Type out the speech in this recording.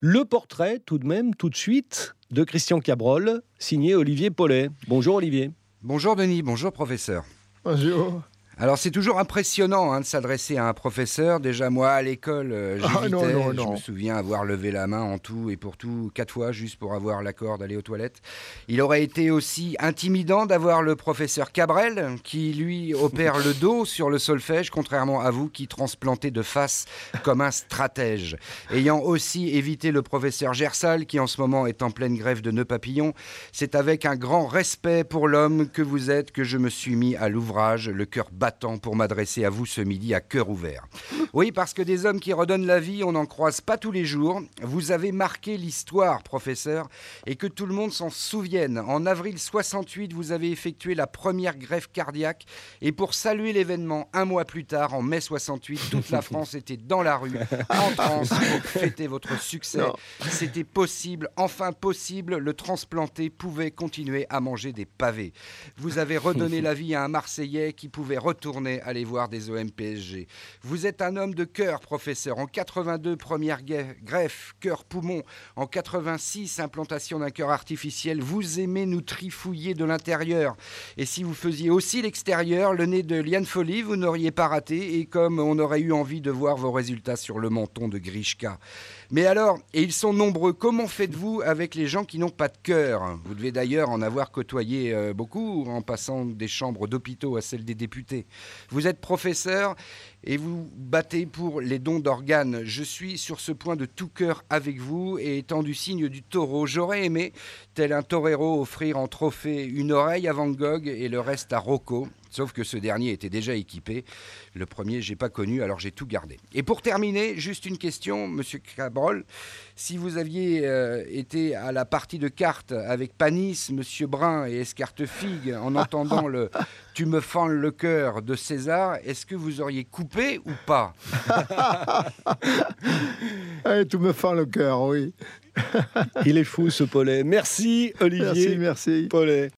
Le portrait, tout de même, tout de suite, de Christian Cabrol, signé Olivier Paulet. Bonjour Olivier. Bonjour Denis, bonjour professeur. Bonjour. Alors c'est toujours impressionnant de s'adresser à un professeur. Déjà moi à l'école j'évitais, non. Je me souviens avoir levé la main en tout et pour tout 4 fois juste pour avoir l'accord d'aller aux toilettes. Il aurait été aussi intimidant d'avoir le professeur Cabrel qui lui opère le dos sur le solfège, contrairement à vous qui transplantez de face comme un stratège. Ayant aussi évité le professeur Gersal qui en ce moment est en pleine grève de nœuds papillons, c'est avec un grand respect pour l'homme que vous êtes que je me suis mis à l'ouvrage, le cœur battant pour m'adresser à vous ce midi à cœur ouvert. Oui, parce que des hommes qui redonnent la vie, on n'en croise pas tous les jours. Vous avez marqué l'histoire, professeur, et que tout le monde s'en souvienne. En avril 68, vous avez effectué la première greffe cardiaque, et pour saluer l'événement, un mois plus tard, en mai 68, toute la France était dans la rue, en transe, pour fêter votre succès. Non. C'était possible, enfin possible, le transplanté pouvait continuer à manger des pavés. Vous avez redonné la vie à un Marseillais qui pouvait retourner aller voir des OM PSG. Vous êtes un homme de cœur, professeur. En 82, première greffe, cœur-poumon. En 86, implantation d'un cœur artificiel. Vous aimez nous trifouiller de l'intérieur. Et si vous faisiez aussi l'extérieur, le nez de Liane Folly, vous n'auriez pas raté. Et comme on aurait eu envie de voir vos résultats sur le menton de Grishka. Mais alors, et ils sont nombreux, comment faites-vous avec les gens qui n'ont pas de cœur ? Vous devez d'ailleurs en avoir côtoyé beaucoup en passant des chambres d'hôpitaux à celles des députés. Vous êtes professeur et vous battez pour les dons d'organes. Je suis sur ce point de tout cœur avec vous et étant du signe du taureau, j'aurais aimé, tel un torero, offrir en trophée une oreille à Van Gogh et le reste à Rocco. Sauf que ce dernier était déjà équipé. Le premier, j'ai pas connu, alors j'ai tout gardé. Et pour terminer, juste une question, Monsieur Cabrol. Si vous aviez été à la partie de cartes avec Panis, Monsieur Brun et Escartefigue, en entendant le « Tu me fends le cœur » de César, est-ce que vous auriez coupé ou pas ? Tout me fend le cœur, oui. Il est fou ce Paulet. Merci Olivier Merci. Paulet.